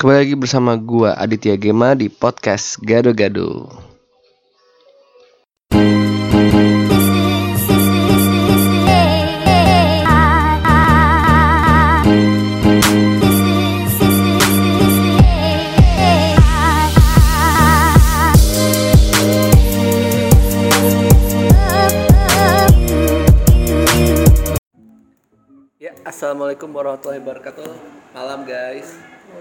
Kembali lagi bersama gua Aditya Gema di podcast Gado-Gado. Ya, assalamualaikum warahmatullahi wabarakatuh. Malam guys.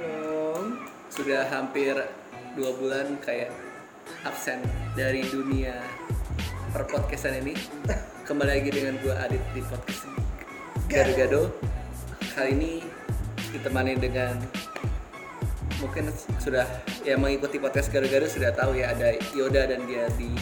Sudah hampir 2 bulan kayak absen dari dunia perpodcastan ini. Kembali lagi dengan gue Adit di podcast Gado-Gado. Kali ini ditemani dengan, mungkin sudah yang mengikuti podcast Gado-Gado sudah tahu ya, ada Yoda dan Giadi.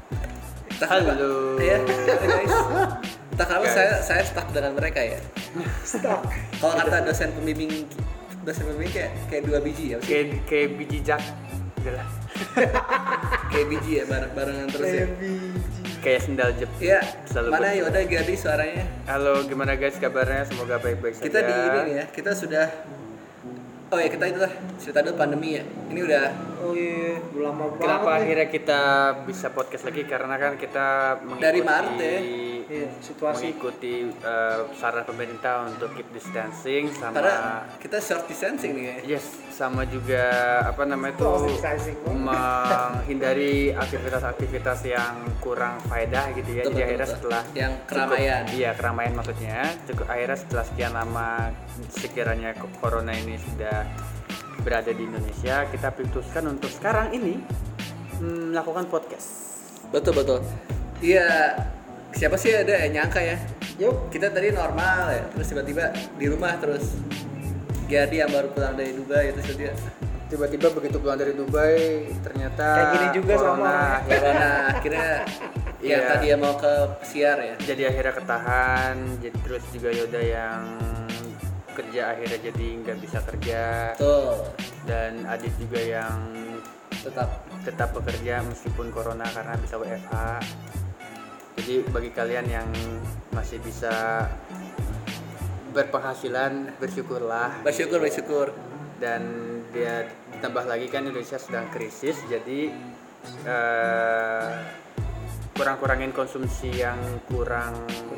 Halo. Ya, guys. Entah kenapa saya stuck dengan mereka ya. Stuck. Kalau kata dosen pembimbing kayak 2 biji ya, Kayak biji jak, udah lah. kayak biji ya, barengan terus ya. Kayak sendal jep. Iya. Selalu Mana berdua. Yoda Gadi suaranya? Halo, gimana guys kabarnya? Semoga baik-baik saja. Kita di ini nih ya, kita sudah. Oh ya, kita itulah cerita dulu pandemi ya. Ini udah. Oh iya, udah lama banget. Kenapa nih. akhirnya kita bisa podcast lagi? Karena kan kita mengikuti Dari Maret ya. Iya, situasi. mengikuti saran pemerintah untuk keep distancing sama Karena kita short distancing nih ya. yes, sama juga apa namanya itu Social distancing. menghindari aktivitas-aktivitas yang kurang faedah gitu ya. Betul, Jadi betul, akhirnya betul. setelah Yang keramaian. keramaian maksudnya. Akhirnya setelah sekian lama sekiranya corona ini sudah berada di Indonesia, kita putuskan untuk sekarang ini melakukan podcast. Betul. Iya. Siapa sih ada yang nyangka ya? Yuk, Kita tadi normal ya, terus tiba-tiba di rumah terus. Gadi yang baru pulang dari Dubai itu dia. Tiba-tiba begitu pulang dari Dubai ternyata Kayak gini juga sama corona orangnya. Karena akhirnya yang Iya. tadi yang mau ke siar ya. jadi akhirnya ketahan. Jadi terus juga Yoda yang kerja akhirnya jadi nggak bisa kerja, Tuh, dan Adit juga yang tetap bekerja meskipun corona karena bisa WFH. Jadi bagi kalian yang masih bisa berpenghasilan, bersyukurlah. bersyukur. Dan dia ditambah lagi kan Indonesia sedang krisis, jadi kurang-kurangin konsumsi yang kurang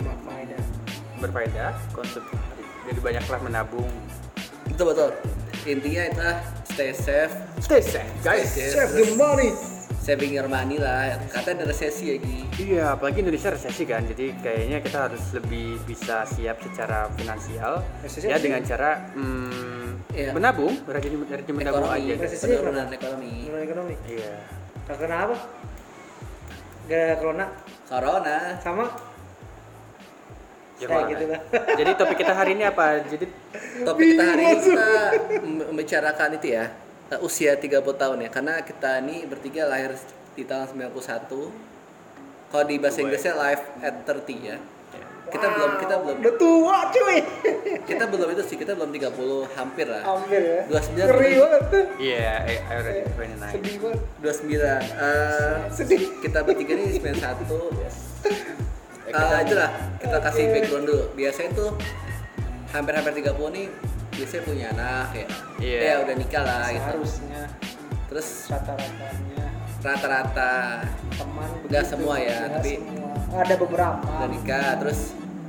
berfaedah, jadi banyaklah menabung. Betul. Intinya itu stay safe, Guys. save the money. saving your money lah. Katanya ada resesi lagi. Iya, apalagi Indonesia resesi kan, jadi kayaknya kita harus lebih bisa siap secara finansial. Resesi Ya apa dengan sih? cara Iya. menabung, rajin menabung aja. Resesi Penurunan kenapa? ekonomi. Penurunan ekonomi. Iya. Karena apa? Gara corona Corona. sama Ya, kayak Corona. gitu lah. Jadi topik kita hari ini apa? Jadi Topik kita hari ini kita membicarakan itu ya, usia 30 tahun ya. Karena kita ini bertiga lahir di tahun 91. Kalau di bahasa Inggrisnya life at 30 ya. Kita belum Udah tua cuy. kita belum itu sih, kita belum 30, hampir lah. Hampir ya. 29. Ngeri banget tuh. iya, I already 29. Sedih banget. 29. Sedih. Kita bertiga ini 91. Itulah kita kasih background dulu. Biasanya tuh hampir 30 nih biasanya punya anak ya. Iya. Ya udah nikah lah gitu. Seharusnya Terus rata-ratanya rata-rata teman Nggak begitu. semua ya, Nggak tapi- semua. Ada beberapa. udah nikah, terus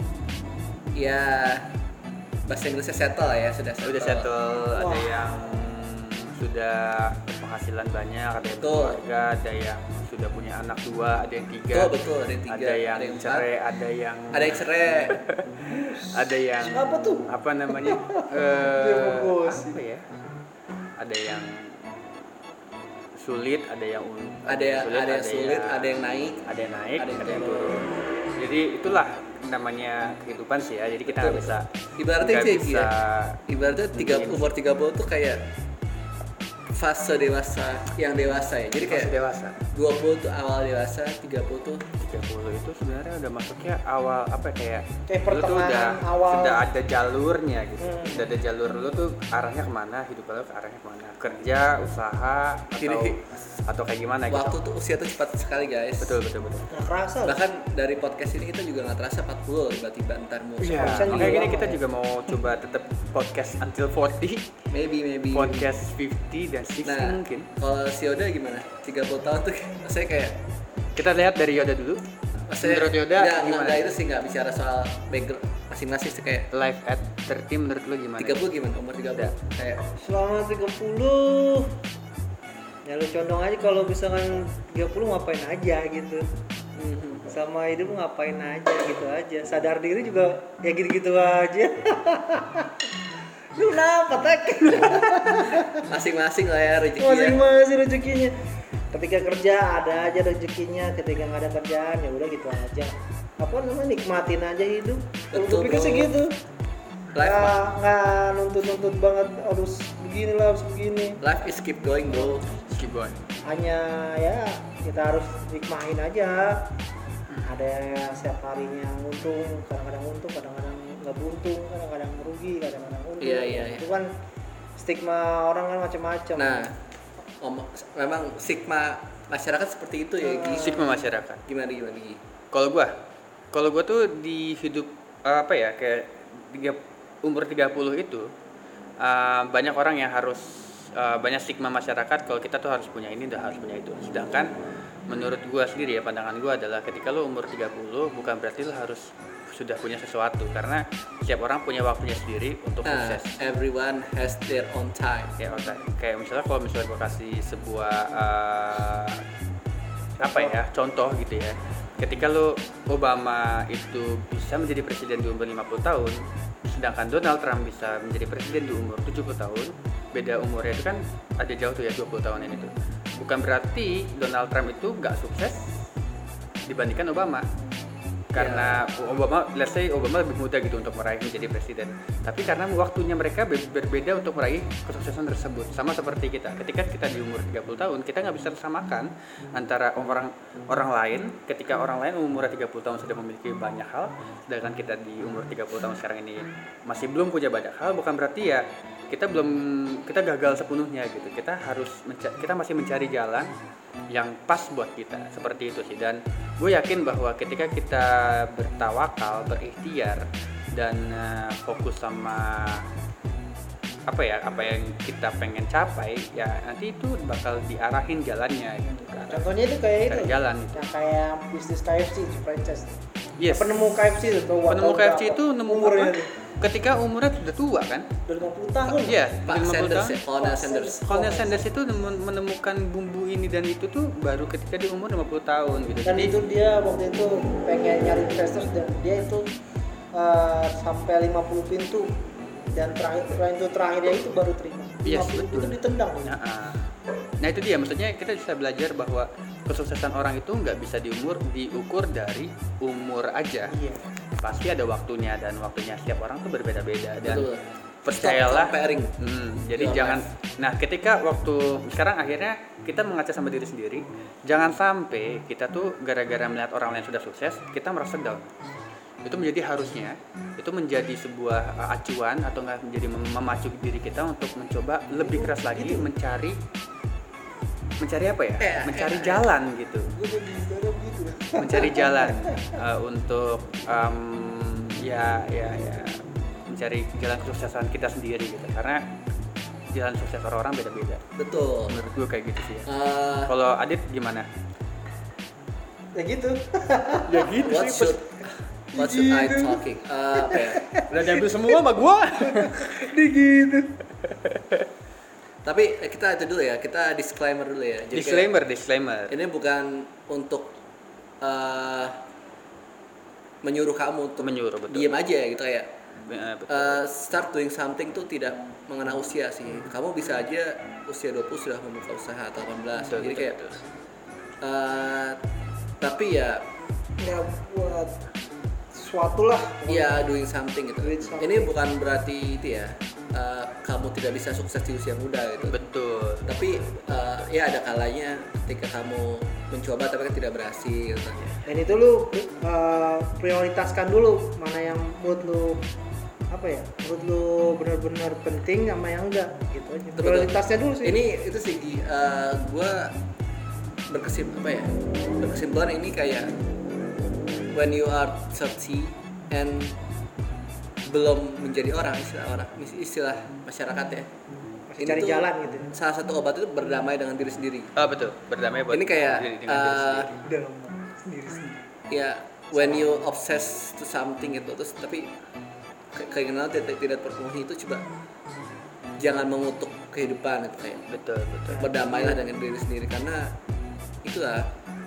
ya bahasa Inggrisnya settle lah ya, sudah Settle, ada Wah. yang sudah berpenghasilan banyak, ada yang Betul. keluarga, ada yang sudah punya anak 2, ada yang 3. Betul, ada yang 3, Ada yang ada yang cerai, ada yang cerai. ada yang Apa tuh? apa namanya? fokus. Apa ya? Ada yang sulit, ada yang Ada yang sulit, ada yang naik. ada yang naik, ada yang ada yang turun. turun. Jadi itulah namanya kehidupan sih ya. Jadi kita nggak Betul. bisa Ibaratnya nggak kayak bisa gini. Ibaratnya umur 30 tuh kayak fase dewasa yang dewasa ya. Jadi kayak masih dewasa. 20 tuh awal dewasa, 30 tuh 30 itu sebenarnya udah masuknya awal apa kayak Kayak lu tuh pertengahan awal. sudah ada jalurnya gitu. Udah ada jalur lu tuh arahnya kemana, hidup lu ke arahnya kemana, kerja, usaha atau kayak gimana gitu. waktu tuh usia tuh cepat sekali guys. Betul. Nggak kerasa loh. Bahkan dari podcast ini kita juga nggak terasa 40 tiba-tiba ntar mau Iya, Bisa juga makanya gini lama kita ya. juga mau coba tetap podcast until 40, maybe. podcast 50 dan 60 Nah, mungkin. kalau si Yoda gimana? 30 tahun tuh maksudnya kayak Kita lihat dari Yoda dulu. maksudnya Menurut Yoda gimana? enggak itu sih enggak bicara soal background masing-masing sih kayak Live at 30 menurut lu gimana? 30 gimana? Umur 30 Udah. kayak Selama 30 ya lu condong aja kalau misalkan 30 ngapain aja gitu. Sama hidup lu ngapain aja gitu aja. Sadar diri juga ya gitu-gitu aja. Lu kenapa tak? masing-masing lah ya rezekinya. Masing-masing rezekinya. Ketika kerja ada aja rezekinya, ketika nggak ada kerjaan ya udah gitu aja. Apa namanya nikmatin aja hidup. Kalau Betul, gue pikir sih bro. gitu. Life, Nggak nuntut banget harus begini lah harus begini. life is keep going bro. Keep going. Hanya ya kita harus nikmatin aja. Ada setiap harinya untung, kadang-kadang nggak buntung, kadang-kadang merugi, kadang-kadang untung. Iya. Itu kan stigma orang kan macam-macam. Nah, memang stigma masyarakat seperti itu ya Gi. Stigma masyarakat. Gimana Gi? Kalau gua tuh di hidup apa ya kayak umur 30 itu banyak orang yang harus banyak stigma masyarakat kalau kita tuh harus punya ini dan harus punya itu. Sedangkan menurut gua sendiri ya pandangan gua adalah ketika lu umur 30 bukan berarti lu harus sudah punya sesuatu karena setiap orang punya waktunya sendiri untuk sukses. Everyone has their own time. Kayak misalnya kalau misalnya gua kasih sebuah contoh gitu ya. Ketika lo Obama itu bisa menjadi presiden di umur 50 tahun, sedangkan Donald Trump bisa menjadi presiden di umur 70 tahun, beda umurnya itu kan ada jauh tuh ya 20 tahun ini tuh. Bukan berarti Donald Trump itu gak sukses dibandingkan Obama. Karena let's say Obama lebih muda gitu untuk meraih menjadi presiden. Tapi karena waktunya mereka berbeda untuk meraih kesuksesan tersebut. Sama seperti kita. Ketika kita di umur 30 tahun, kita nggak bisa samakan antara orang lain. Ketika orang lain umurnya 30 tahun sudah memiliki banyak hal, sedangkan kita di umur 30 tahun sekarang ini masih belum punya banyak hal, bukan berarti ya kita gagal sepenuhnya gitu. Kita masih mencari jalan yang pas buat kita, seperti itu sih. Dan gue yakin bahwa ketika kita bertawakal, berikhtiar dan fokus sama apa yang kita pengen capai, ya nanti itu bakal diarahin jalannya gitu kan. Contohnya itu kayak itu jalan yang kayak bisnis KFC franchise. Yes. Penemu KFC itu Penemu KFC itu nemu umurnya apa? Ketika umurnya sudah tua kan? Udah 50 tahun. Iya, Pak 50 Sanders tahun. ya, Colonel Sanders. Colonel Sanders itu menemukan bumbu ini dan itu tuh baru ketika di umur 50 tahun gitu. Dan Jadi itu dia waktu itu pengen nyari investors dan dia itu sampai 50 pintu dan terakhirnya itu baru terima. 50 Yes, pintu betul. itu ditendang. Nah itu dia, maksudnya kita bisa belajar bahwa kesuksesan orang itu nggak bisa diukur dari umur aja. Iya. Pasti ada waktunya dan waktunya setiap orang tuh berbeda-beda dan Betul. percayalah. Stop comparing. Jadi Your jangan. life. Nah ketika waktu sekarang akhirnya kita mengaca sama diri sendiri, jangan sampai kita tuh gara-gara melihat orang lain sudah sukses kita merasa down. Itu menjadi sebuah acuan atau nggak menjadi memacu diri kita untuk mencoba lebih keras lagi mencari apa ya? Mencari jalan gitu. Mencari jalan untuk mencari jalan kesuksesan kita sendiri gitu. Karena jalan sukses orang-orang beda-beda. Betul. Menurut gue kayak gitu sih ya. Eh, Kalau Adit gimana? Ya gitu. Ya gitu what should I talking? Apa ya? Udah diambil semua sama gua. Gitu. Tapi kita itu dulu ya, kita disclaimer dulu ya. Jadi Disclaimer. Ini bukan untuk menyuruh kamu untuk Menyuruh, betul. diem aja gitu ya. Betul. Start doing something tuh tidak mengenal usia sih. Kamu bisa aja usia 20 sudah membuka usaha atau 18. Betul, Jadi betul, kayak betul. tapi ya buat sesuatu lah. iya doing something gitu. Doing something. Ini bukan berarti itu ya kamu tidak bisa sukses di usia muda gitu. Betul. Tapi ya ada kalanya ketika kamu mencoba tapi kan tidak berhasil gitu. Dan itu lu prioritaskan dulu mana yang menurut lu menurut lu benar-benar penting sama yang enggak gitu aja. Prioritasnya dulu sih. Ini itu sih gue berkesimpulan ini kayak when you are 30 and belum menjadi istilah masyarakat ya. Masih cari jalan gitu. Salah satu obat itu berdamai dengan diri sendiri. Betul, berdamai buat ini kayak sendiri sendiri. Ya, when you obsess to something itu terus tapi keinginan tidak terpenuhi itu coba jangan mengutuk kehidupan itu kayak. Betul. Berdamailah dengan diri sendiri karena itulah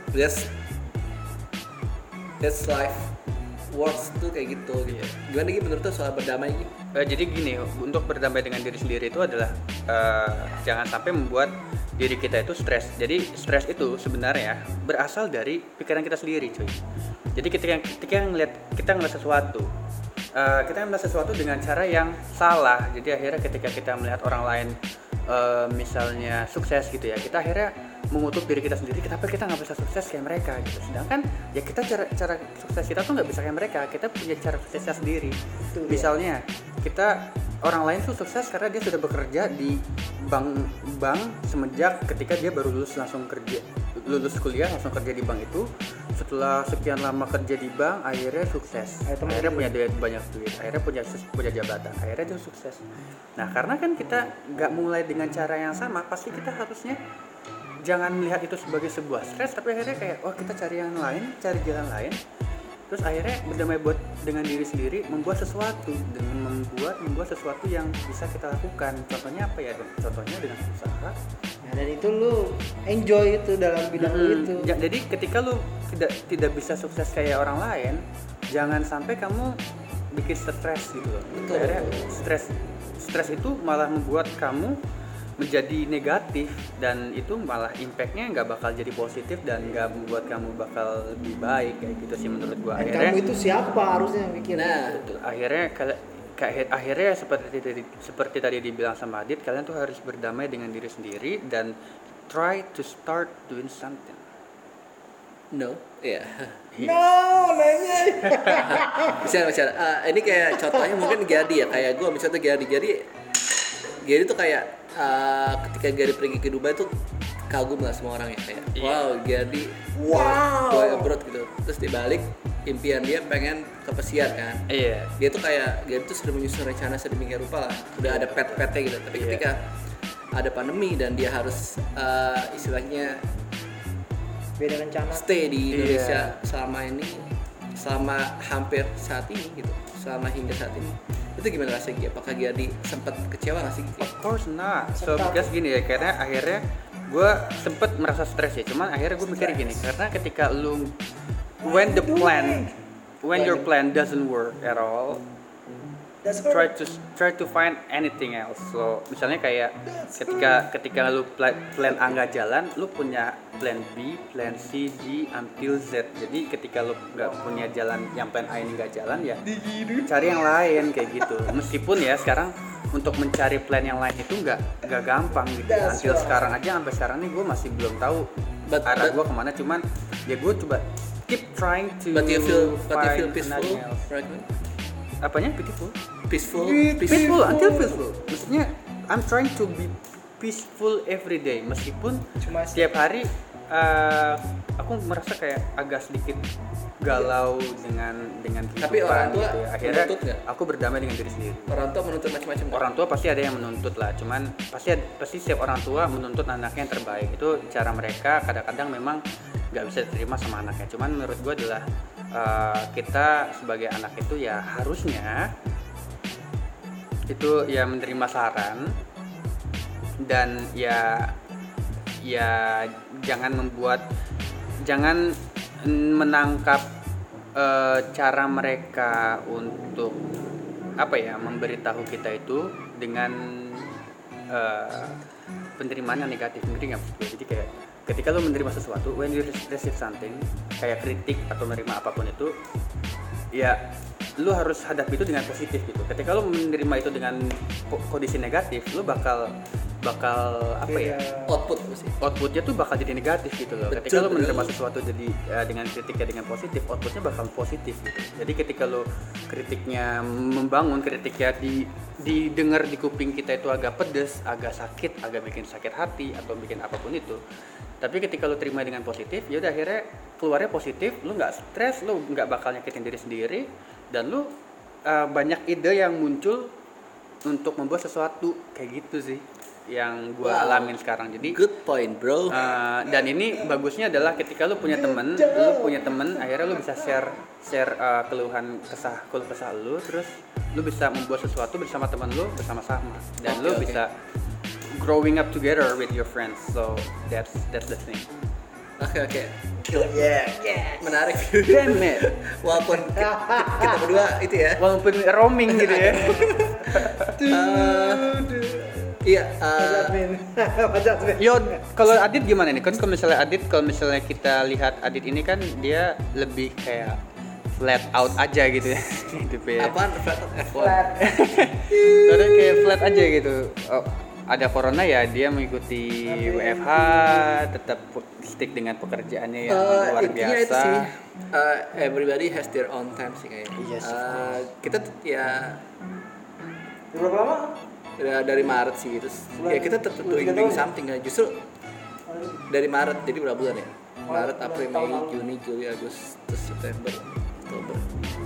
that's life works tuh kayak gitu. Gimana gitu menurut tuh soal berdamai gitu? Jadi gini, untuk berdamai dengan diri sendiri itu adalah jangan sampai membuat diri kita itu stres. Jadi stres itu sebenarnya berasal dari pikiran kita sendiri, cuy. Jadi ketika kita ngeliat sesuatu, kita melihat sesuatu dengan cara yang salah. Jadi akhirnya ketika kita melihat orang lain misalnya sukses gitu ya, kita akhirnya mengutuk diri kita sendiri, kenapa kita nggak bisa sukses kayak mereka gitu. Sedangkan ya kita cara sukses kita tuh nggak bisa kayak mereka, kita punya cara suksesnya sendiri. Misalnya kita orang lain tuh sukses karena dia sudah bekerja di bank semenjak ketika dia baru lulus kuliah langsung kerja di bank itu. Setelah sekian lama kerja di bank akhirnya sukses, akhirnya punya banyak duit, akhirnya punya jabatan, akhirnya dia sukses. Nah karena kan kita nggak mulai dengan cara yang sama, pasti kita harusnya jangan melihat itu sebagai sebuah stres, tapi akhirnya kayak kita cari yang lain, cari jalan lain, terus akhirnya berdamai dengan diri sendiri, membuat sesuatu sesuatu yang bisa kita lakukan. Contohnya apa ya? Contohnya dengan usaha. Nah, dan itu lu enjoy itu dalam bidang lu itu. Jadi ketika lu tidak bisa sukses kayak orang lain, jangan sampai kamu bikin stres gitu loh. Akhirnya stres itu malah membuat kamu menjadi negatif dan itu malah impactnya nggak bakal jadi positif dan nggak membuat kamu bakal lebih baik kayak gitu sih menurut gua. Akhirnya kamu itu siapa harusnya yang bikin? Nah, betul. Akhirnya seperti tadi dibilang sama Adit, kalian tuh harus berdamai dengan diri sendiri dan try to start doing something. No, yeah. No, nanya. Bisa. Ini kayak contohnya mungkin Gadi ya, kayak gue misalnya Gadi tuh kayak ketika Gadi pergi ke Dubai tuh kagum lah semua orang ya kayak Gadi boy abroad gitu. Terus dibalik impian dia pengen ke pesiar kan. Dia tuh kayak Gadi tuh sudah menyusun rencana sedemikian rupa lah, udah ada pet-petnya gitu. Tapi ketika ada pandemi dan dia harus istilahnya beda rencana stay di Indonesia selama hampir saat ini gitu, selama hingga saat ini. Itu gimana rasanya? Apakah Gadi sempat kecewa nggak sih? Of course not. So because gini ya, karena akhirnya gue sempet merasa stres ya. Cuman akhirnya gue mikir gini, karena ketika lu when your plan doesn't work at all, try to find anything else. So misalnya kayak ketika lu plan A nggak jalan, lu punya plan B, plan C, D until Z. Jadi ketika lu nggak punya jalan yang plan A ini nggak jalan ya, cari yang lain kayak gitu. Meskipun ya sekarang untuk mencari plan yang lain itu nggak gampang gitu. Until sekarang aja, sampai sekarang nih gue masih belum tahu arah gue kemana. Cuman ya gue coba keep trying to but you feel peaceful, right? Apanya peaceful until peaceful. Maksudnya I'm trying to be peaceful every day, meskipun setiap hari aku merasa kayak agak sedikit galau dengan kehidupan. Tapi orang tua gitu ya. Akhirnya menuntut nggak? Aku berdamai dengan diri sendiri. Orang tua menuntut macam-macam. Orang tua pasti ada yang menuntut lah, cuman pasti setiap orang tua menuntut anaknya yang terbaik. Itu cara mereka, kadang-kadang memang nggak bisa diterima sama anaknya. Cuman menurut gue adalah kita sebagai anak itu ya harusnya itu ya menerima saran dan ya jangan menangkap cara mereka untuk memberitahu kita itu dengan penerimaan yang negatif. Ngerti nggak? Jadi kayak ketika lo menerima sesuatu, when you receive something kayak kritik atau menerima apapun itu, ya lu harus hadapi itu dengan positif gitu. Ketika lu menerima itu dengan kondisi negatif, lu bakal apa ya? Outputnya tuh bakal jadi negatif gitu loh. Ketika lu menerima sesuatu jadi dengan kritiknya dengan positif, outputnya bakal positif gitu. Jadi ketika lu kritiknya membangun, kritiknya didengar di kuping kita itu agak pedes, agak sakit, agak bikin sakit hati atau bikin apapun itu. Tapi ketika lu terima dengan positif, ya udah akhirnya keluarnya positif, lu nggak stres, lu nggak bakal nyakitin diri sendiri, dan lu banyak ide yang muncul untuk membuat sesuatu kayak gitu sih yang gue alamin sekarang. Jadi good point bro. Dan ini bagusnya adalah ketika lu punya temen, akhirnya lu bisa share keluh kesah lu, terus lu bisa membuat sesuatu bersama teman lu bersama-sama, dan lu bisa growing up together with your friends. So that's the thing. Oke. Yeah. Menarik. Damn it. Walaupun kita berdua itu ya. Walaupun roaming gitu ya. Iya. Yo, kalau Adit gimana nih? Kan kalau misalnya kita lihat Adit ini kan dia lebih kayak flat out aja gitu ya. Apaan flat out? Soalnya kayak flat aja gitu. Oh, ada corona ya dia mengikuti WFH, tetap stick dengan pekerjaannya yang luar biasa. Itu sih. Everybody has their own time sih kayaknya. Yes. Kita ya Berapa lama? dari Maret sih gitu. Ya kita tetap doing something ya. Justru dari Maret, jadi berapa bulan ya? Maret, April, Mei, Juni, Juli, Agustus, September, Oktober.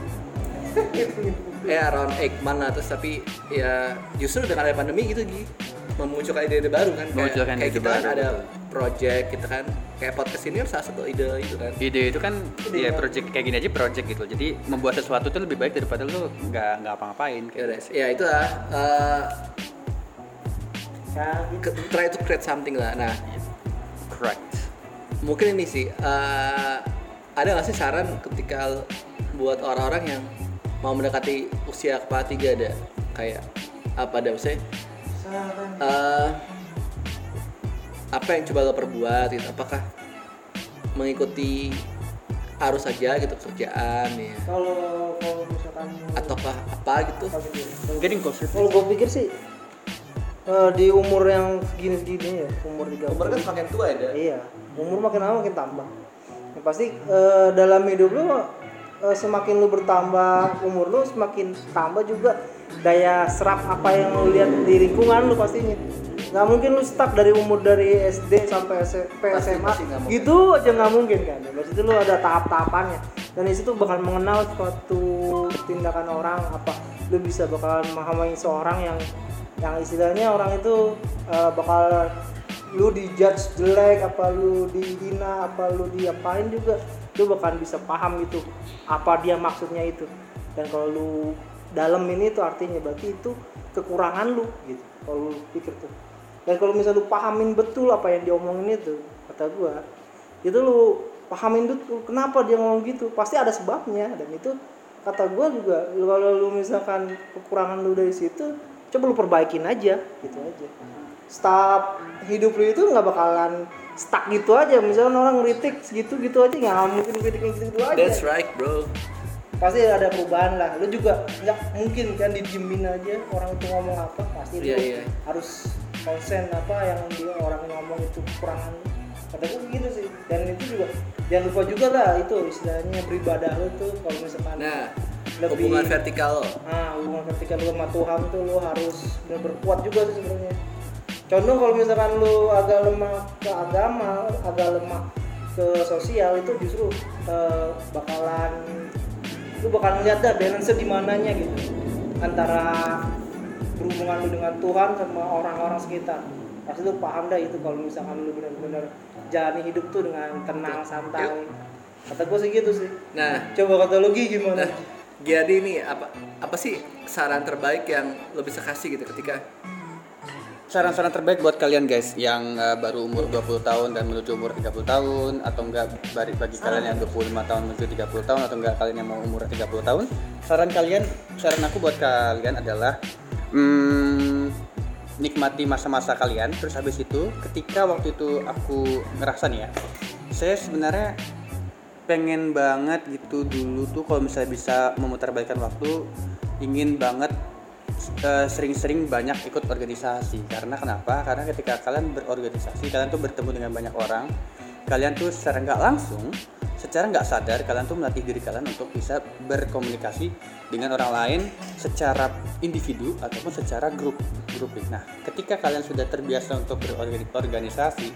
Around 8 months lah. Terus tapi ya justru dengan ada pandemi gitu memunculkan ide-ide baru kan. Kayak kita kan ada project kita kan, kayak podcast ini kan salah satu ide itu kan. Ide itu kan ya project kayak gini aja project gitu. Jadi membuat sesuatu itu lebih baik daripada lu nggak apa-ngapain. Ya itu lah. Try to create something lah. Nah, correct. Mungkin ini sih ada nggak sih saran ketika buat orang-orang yang mau mendekati usia kepala 3 ada kayak apa ada misalnya apa yang coba lo perbuat gitu, apakah mengikuti arus saja gitu kerjaan ya Kalau misalkan ataukah apa gitu. Getting closer. Kalau gue pikir sih di umur yang segini ya, umur 30. Umur kan semakin tua ya. Iya, umur makin lama makin tambah. Yang pasti dalam hidup lu semakin lu bertambah umur lu, semakin tambah juga daya serap apa yang lu lihat di lingkungan lu pastinya. Nggak mungkin lu stuck dari umur dari SD sampai SMP, SMA pasti gitu aja, nggak mungkin kan. Berarti itu lu ada tahap-tahapannya, dan di situ bakal mengenal suatu tindakan orang apa, lu bisa bakal memahami seorang yang istilahnya orang itu bakal lu dijudge jelek, apa lu dihina, apa lu diapain juga, lu bakal bisa paham gitu apa dia maksudnya itu. Dan kalau lu dalam ini tuh artinya berarti itu kekurangan lu gitu kalau lu pikir tuh. Dan kalau misalnya lu pahamin betul apa yang dia omongin itu, kata gua itu lu pahamin betul kenapa dia ngomong gitu, pasti ada sebabnya. Dan itu kata gua juga kalau lu misalkan kekurangan lu dari situ, coba lu perbaikin aja gitu aja. Stop hidup lu itu nggak bakalan stuck gitu aja. Misalnya orang ngeritik gitu aja, nggak mungkin kritiknya gitu aja. That's right bro. Pasti ada perubahan lah. Lu juga nggak mungkin kan didiemin aja orang itu ngomong apa, pasti lu harus konsen apa yang dia orang ngomong itu kekurangan. Kata gue gitu sih. Dan itu juga jangan lupa juga lah itu istilahnya beribadah lu tuh kalau misalkan lebih hubungan vertikal. Hubungan vertikal lu sama Tuhan tuh lu harus berkuat juga sih sebenarnya. Contoh kalau misalkan lu agak lemah ke agama, agak lemah ke sosial, itu justru lu bakalan lihat dah balance di mananya gitu antara berhubungan lu dengan Tuhan sama orang-orang sekitar. Pasti lu paham dah itu kalau misalkan lu benar-benar jalani hidup tuh dengan tenang, santai. Kata gue sih gitu sih. Nah, coba kata lu gimana? Jadi ini apa sih saran terbaik yang lo bisa kasih gitu ketika Saran-saran terbaik buat kalian guys yang baru umur 20 tahun dan menuju umur 30 tahun, atau enggak bagi kalian yang 25 tahun menuju 30 tahun, atau enggak kalian yang mau umur 30 tahun. Saran aku buat kalian adalah nikmati masa-masa kalian. Terus habis itu ketika waktu itu aku ngerasa nih ya, saya sebenarnya pengen banget gitu dulu tuh kalau misalnya bisa memutarbalikkan waktu, ingin banget sering-sering banyak ikut organisasi. Karena kenapa? Karena ketika kalian berorganisasi, kalian tuh bertemu dengan banyak orang, kalian tuh secara nggak langsung, secara nggak sadar kalian tuh melatih diri kalian untuk bisa berkomunikasi dengan orang lain secara individu ataupun secara grouping. Nah, ketika kalian sudah terbiasa untuk berorganisasi,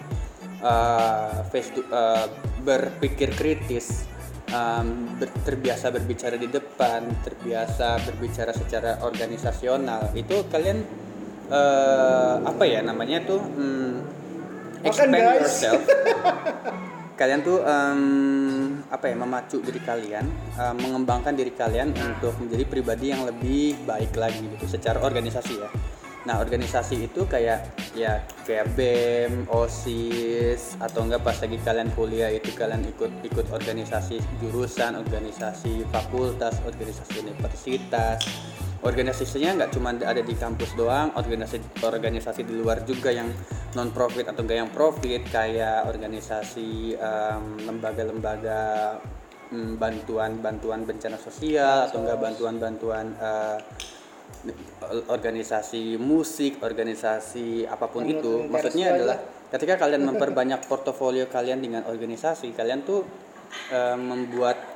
berpikir kritis, terbiasa berbicara di depan, terbiasa berbicara secara organisasional, itu kalian apa ya namanya tuh expand yourself. Kalian tuh apa ya, memacu diri kalian, mengembangkan diri kalian untuk menjadi pribadi yang lebih baik lagi gitu secara organisasi ya. Nah, organisasi itu kayak BEM, OSIS, atau enggak pas lagi kalian kuliah itu kalian ikut organisasi jurusan, organisasi fakultas, organisasi universitas. Organisasinya nggak cuma ada di kampus doang, organisasi di luar juga yang non profit atau enggak yang profit, kayak organisasi lembaga-lembaga bantuan bencana sosial atau enggak bantuan organisasi musik, organisasi apapun itu. Maksudnya adalah ketika kalian memperbanyak portofolio kalian dengan organisasi, kalian tuh membuat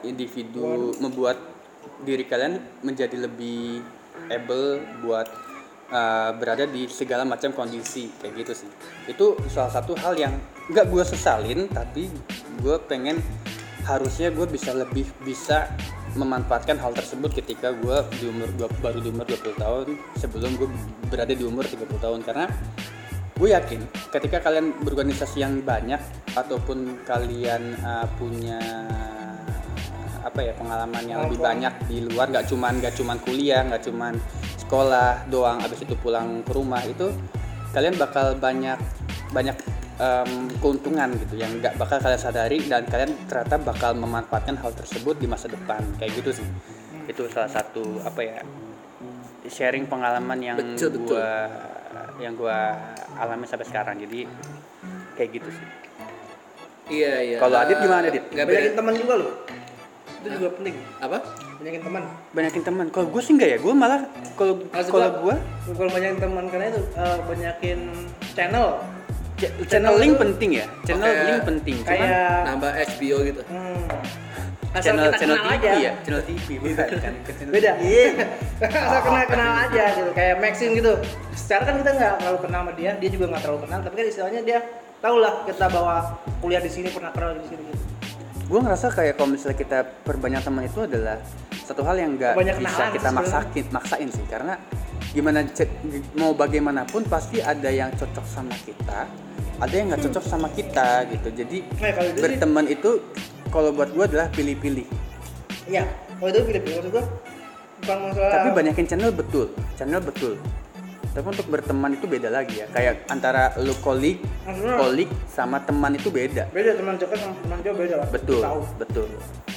diri kalian menjadi lebih able buat berada di segala macam kondisi kayak gitu sih. Itu salah satu hal yang nggak gue sesalin, tapi gue pengen harusnya gue lebih bisa memanfaatkan hal tersebut ketika gue baru di umur 20 tahun sebelum gue berada di umur 30 tahun. Karena gue yakin ketika kalian berorganisasi yang banyak ataupun kalian punya pengalaman yang lebih banyak di luar, nggak cuman kuliah, nggak cuman sekolah doang abis itu pulang ke rumah, itu kalian bakal banyak keuntungan gitu yang nggak bakal kalian sadari, dan kalian ternyata bakal memanfaatkan hal tersebut di masa depan kayak gitu sih. Itu salah satu sharing pengalaman yang gue alami sampai sekarang, jadi kayak gitu sih. Iya. Kalau Adit gimana, Adit? Banyakin teman juga loh, itu juga penting. Apa? Banyakin teman. Kalau gue sih enggak ya, gue malah kalau banyakin teman karena itu banyakin channel link penting ya. Link penting. Kayak nambah HBO gitu. Asal channel kenal TV aja. ya, channel TV bukan kan? Beda. Asal kenal aja gitu. Kayak Maxim gitu. Secara kan kita nggak terlalu kenal sama dia juga nggak terlalu kenal. Tapi kan istilahnya dia tahu lah kita bawa kuliah di sini, pernah kerja di sini gitu. Gue ngerasa kayak kalau misalnya kita perbanyak teman itu adalah satu hal yang nggak bisa kita maksain sih, karena mau bagaimanapun pasti ada yang cocok sama kita, ada yang nggak cocok sama kita gitu. Jadi berteman itu kalau buat gue adalah pilih-pilih. Iya, kalau itu pilih-pilih maksud gue bukan masalah. Tapi banyakin channel betul. Tapi untuk berteman itu beda lagi ya. Kayak antara lu kolik sama teman itu beda. Beda, teman dekat sama teman jauh beda lah. Betul.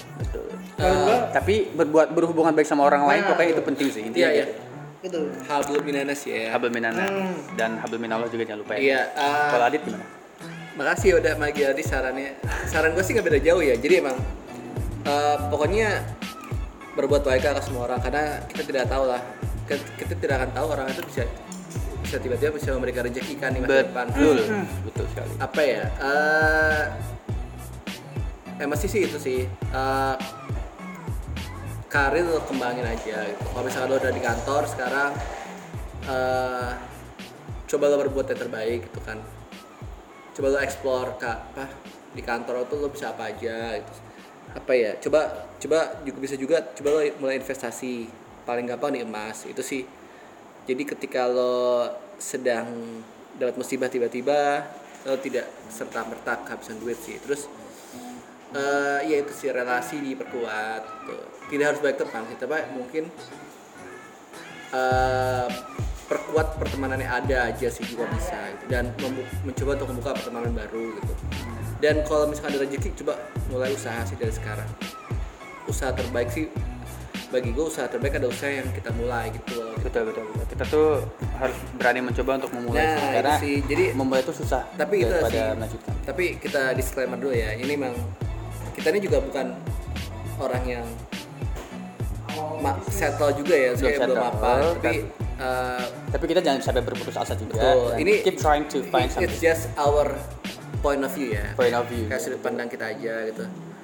Tapi berhubungan baik sama orang lain pokoknya itu penting sih intinya. Iya. Itu. Hablum minanas ya. Hablum minanas dan hablum minallah juga jangan lupa ya. Iya. Kalau Adit gimana? Makasih udah Magi Adi sarannya. Saran gue sih nggak beda jauh ya. Jadi emang pokoknya berbuat baik ke semua orang, karena kita tidak tahu lah. Kita tidak akan tahu orang itu bisa tiba-tiba bisa memberikan rezeki kan di masa depan. Betul sekali. Apa ya? Masih sih itu sih. Karir lo kembangin aja gitu. Kalau misalnya lo udah di kantor sekarang, coba lo berbuat yang terbaik gitu kan. Coba lo explore di kantor lo bisa apa aja gitu. Apa ya? Coba coba lo mulai investasi. Paling gampang di emas itu sih. Jadi ketika lo sedang dapat musibah tiba-tiba, lo tidak serta-merta kehabisan duit sih. Terus ya itu sih, relasi diperkuat tuh. Tidak harus baik teman sih, tapi mungkin perkuat pertemanan yang ada aja sih juga bisa gitu. Dan mencoba untuk membuka pertemanan baru gitu. Dan kalau misalkan ada rezeki, coba mulai usaha sih dari sekarang. Usaha terbaik sih bagi gue, usaha terbaik ada usaha yang kita mulai gitu loh. Betul. Kita tuh harus berani mencoba untuk memulai karena sih. Jadi memulai itu susah. Tapi itu sih. Melanjutkan. Tapi kita disclaimer dulu ya. Ini memang kita ini juga bukan orang yang settle juga ya, saya belum apa, tapi kita jangan sampai berputus asa juga. betul. Ini keep trying to find something. it's just our point of view ya. Point of view. Kayak sudut pandang kita aja gitu.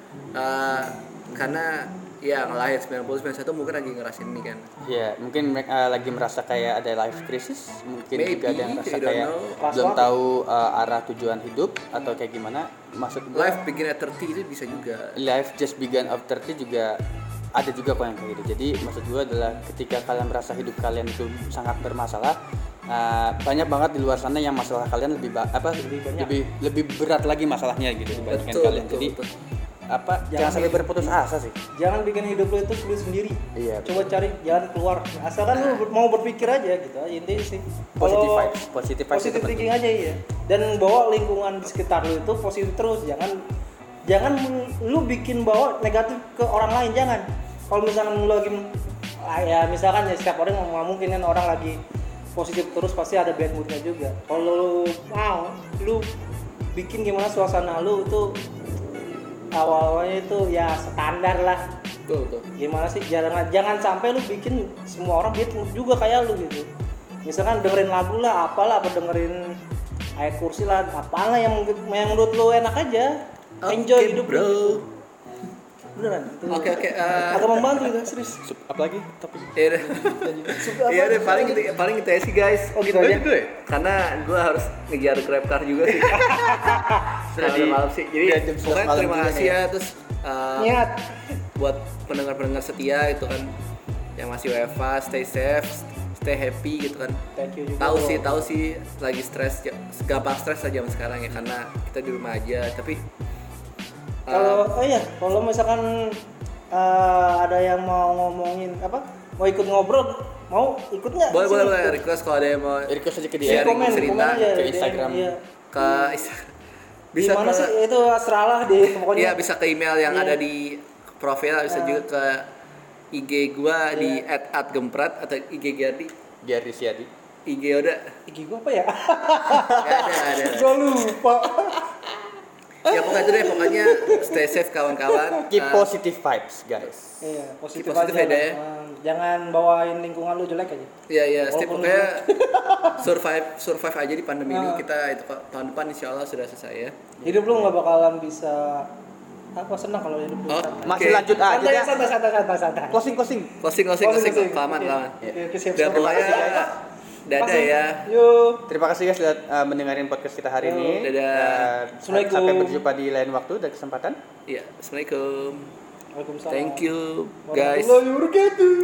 Karena ya ngelahir 90-91 mungkin lagi ngerasain ini kan. Ya, mungkin mereka lagi merasa kayak ada life crisis, mungkin Maybe, juga ada yang merasa you don't kayak know. belum tahu arah tujuan hidup atau kayak gimana. Maksud gue, Life begin at 30 itu bisa juga. life just began of 30 juga ada juga kok yang kayak gitu. Jadi maksud gue adalah ketika kalian merasa hidup kalian itu sangat bermasalah, banyak banget di luar sana yang masalah kalian lebih berat lagi masalahnya gitu dibandingkan kalian. Jadi jangan sampai berputus asa sih. Jangan bikin hidup lu itu sulit sendiri. Iya. Coba cari jalan keluar. Asalkan lu mau berpikir aja gitu aja intinya sih. Positive Kalau vibes, positive vibes positive itu thinking penting. aja iya. Dan bawa lingkungan di sekitar lu itu positif terus. Jangan lu bikin bawa negatif ke orang lain, jangan. Kalau misalkan lu lagi ya misalkan ya setiap orang mungkin kan orang lagi positif terus pasti ada bad moodnya juga. Kalau lu bikin gimana suasana lu itu awalnya itu ya standar lah. Betul. Gimana sih jangan sampai lu bikin semua orang bad mood juga kayak lu gitu. Misalkan dengerin lagu lah, apalah, apa dengerin ayat kursi lah, apalah yang menurut lu enak aja. Enjoy hidup bro. lu. Beneran itu. Oke. Agak membantu itu serius. Apalagi topik Iya deh, paling itu aja sih guys. Oh gitu aja. Karena gue harus ngejar grab car juga sih. Sudah malam sih. Jadi pokoknya terima kasih ya. Terus Niat. buat pendengar-pendengar setia itu kan yang masih WFA, stay safe, stay happy gitu kan. Thank you juga. Tahu sih lagi stres, gampang stres aja zaman sekarang ya karena kita di rumah aja. Tapi kalau misalkan ada yang mau ngomongin mau ikut ngobrol, mau ikut nggak? boleh request kalau ada yang mau request aja ke dia. sharing cerita aja, ke Instagram. Iya. ke bisa Gimana ke, sih itu Astralah di pokoknya. Iya bisa ke email yang ada di profil, bisa juga ke IG gua di @gemprat atau IG Gardi. Biar Siadi. IG udah. IG gua apa ya? Gak ada. Gua lupa. Ya pokoknya stay safe kawan-kawan. Keep positive vibes guys. Iya, positif Positif aja. aja ya. Jangan bawain lingkungan lu jelek aja. Iya stay Walaupun pokoknya survive aja di pandemi ini. Kita itu tahun depan insyaallah sudah selesai ya. Hidup lu nggak bakalan bisa senang kalau hidup lu. Oh, santai. Masih lanjut aja ya. Santai. Closing. Closing kelamaan. Oke, siap. Dan pokoknya dadah ya. Yuk. Terima kasih guys sudah mendengarin podcast kita hari ini. Dadah. Assalamualaikum. Sampai berjumpa di lain waktu dan kesempatan. Iya, assalamualaikum. Waalaikumsalam. Thank you guys. Warahmatullahi wabarakatuh.